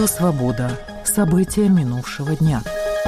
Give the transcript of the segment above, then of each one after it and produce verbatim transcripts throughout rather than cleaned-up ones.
Радио «Свобода». События минувшего дня.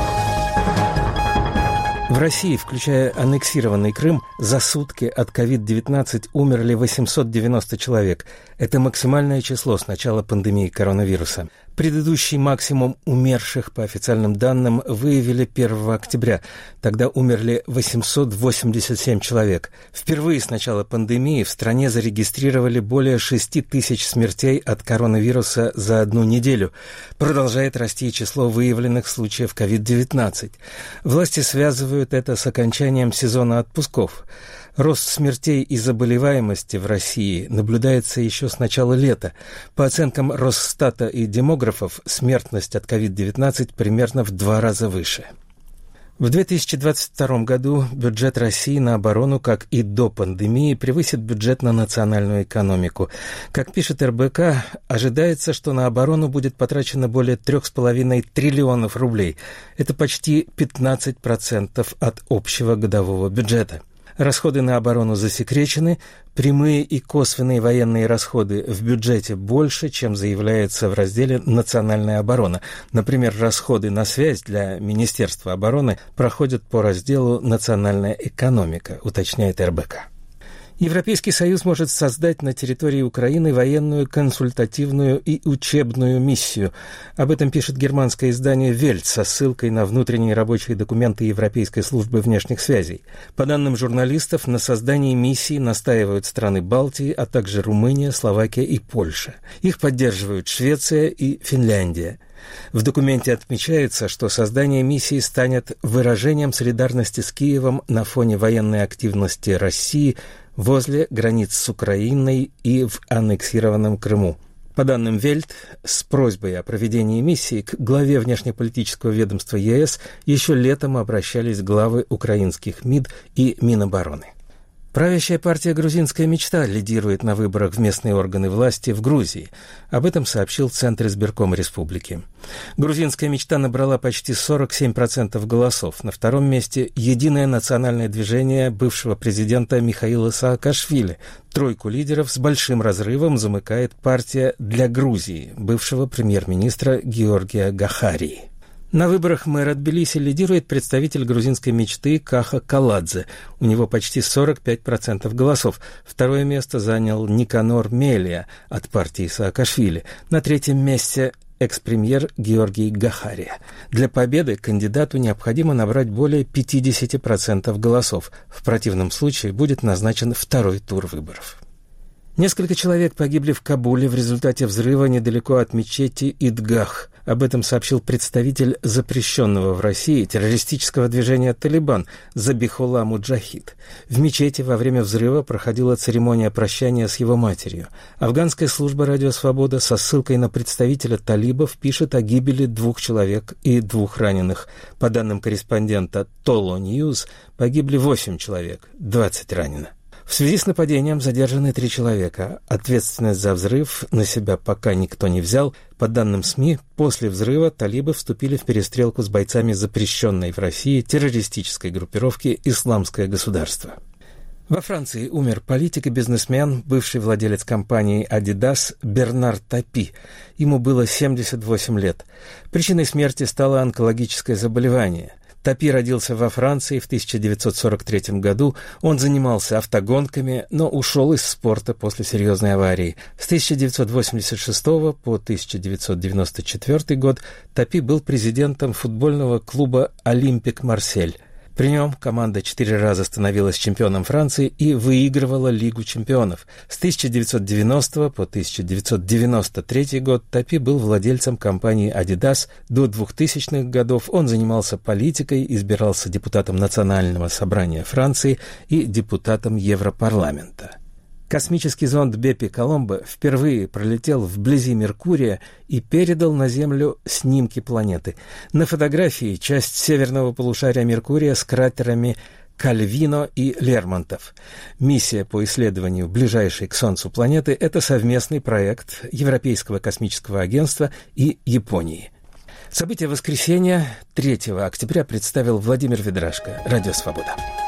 В России, включая аннексированный Крым, за сутки от ковид девятнадцать умерли восемьсот девяносто человек. Это максимальное число с начала пандемии коронавируса. Предыдущий максимум умерших, по официальным данным, выявили первого октября. Тогда умерли восемьсот восемьдесят семь человек. Впервые с начала пандемии в стране зарегистрировали более шесть тысяч смертей от коронавируса за одну неделю. Продолжает расти число выявленных случаев ковид девятнадцать. Власти связывают это с окончанием сезона отпусков. Рост смертей и заболеваемости в России наблюдается еще с начала лета. По оценкам Росстата и демографов, смертность от ковид девятнадцать примерно в два раза выше. В две тысячи двадцать втором году бюджет России на оборону, как и до пандемии, превысит бюджет на национальную экономику. Как пишет эр бэ ка, ожидается, что на оборону будет потрачено более трех с половиной триллионов рублей. Это почти пятнадцать процентов от общего годового бюджета. Расходы на оборону засекречены, прямые и косвенные военные расходы в бюджете больше, чем заявляется в разделе «Национальная оборона». Например, расходы на связь для Министерства обороны проходят по разделу «Национальная экономика», уточняет эр бэ ка. Европейский Союз может создать на территории Украины военную, консультативную и учебную миссию. Об этом пишет германское издание «Вельт» со ссылкой на внутренние рабочие документы Европейской службы внешних связей. По данным журналистов, на создании миссии настаивают страны Балтии, а также Румыния, Словакия и Польша. Их поддерживают Швеция и Финляндия. В документе отмечается, что создание миссии станет выражением солидарности с Киевом на фоне военной активности России возле границ с Украиной и в аннексированном Крыму. По данным Вельт, с просьбой о проведении миссии к главе внешнеполитического ведомства е эс еще летом обращались главы украинских МИД и Минобороны. Правящая партия «Грузинская мечта» лидирует на выборах в местные органы власти в Грузии. Об этом сообщил Центр избиркома республики. «Грузинская мечта» набрала почти сорок семь процентов голосов. На втором месте «Единое национальное движение» бывшего президента Михаила Саакашвили. Тройку лидеров с большим разрывом замыкает партия «Для Грузии» бывшего премьер-министра Георгия Гахарии. На выборах мэра Тбилиси лидирует представитель грузинской мечты Каха Каладзе. У него почти сорок пять процентов голосов. Второе место занял Никанор Мелия от партии Саакашвили. На третьем месте экс-премьер Георгий Гахария. Для победы кандидату необходимо набрать более пятьдесят процентов голосов. В противном случае будет назначен второй тур выборов. Несколько человек погибли в Кабуле в результате взрыва недалеко от мечети Идгах. Об этом сообщил представитель запрещенного в России террористического движения «Талибан» Забихулла Муджахид. В мечети во время взрыва проходила церемония прощания с его матерью. Афганская служба «Радио Свобода» со ссылкой на представителя талибов пишет о гибели двух человек и двух раненых. По данным корреспондента Толо Ньюс, погибли восемь человек, двадцать ранено. В связи с нападением задержаны три человека. Ответственность за взрыв на себя пока никто не взял. По данным СМИ, после взрыва талибы вступили в перестрелку с бойцами запрещенной в России террористической группировки «Исламское государство». Во Франции умер политик и бизнесмен, бывший владелец компании Adidas Бернар Тапи. Ему было семьдесят восемь лет. Причиной смерти стало онкологическое заболевание. Тапи родился во Франции в тысяча девятьсот сорок третьем году. Он занимался автогонками, но ушел из спорта после серьезной аварии. С тысяча девятьсот восемьдесят шестого по тысяча девятьсот девяносто четвёртый год Тапи был президентом футбольного клуба «Олимпик Марсель». При нем команда четыре раза становилась чемпионом Франции и выигрывала Лигу чемпионов. С тысяча девятьсот девяностого по тысяча девятьсот девяносто третий год Тапи был владельцем компании Adidas. До двухтысячных годов он занимался политикой, избирался депутатом Национального собрания Франции и депутатом Европарламента. Космический зонд Беппи Коломбо впервые пролетел вблизи Меркурия и передал на Землю снимки планеты. На фотографии часть северного полушария Меркурия с кратерами Кальвино и Лермонтов. Миссия по исследованию ближайшей к Солнцу планеты – это совместный проект Европейского космического агентства и Японии. События воскресенья третьего октября представил Владимир Ведрашко. Радио «Свобода».